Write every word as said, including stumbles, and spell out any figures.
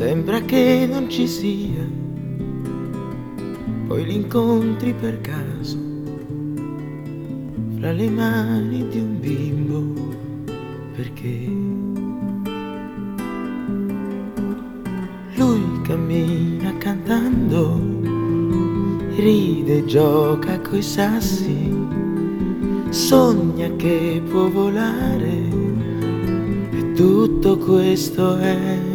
sembra che non ci sia, poi li incontri per caso fra le mani di un bimbo, perché lui cammina cantando, ride e gioca coi sassi, sogna che può volare, e tutto questo è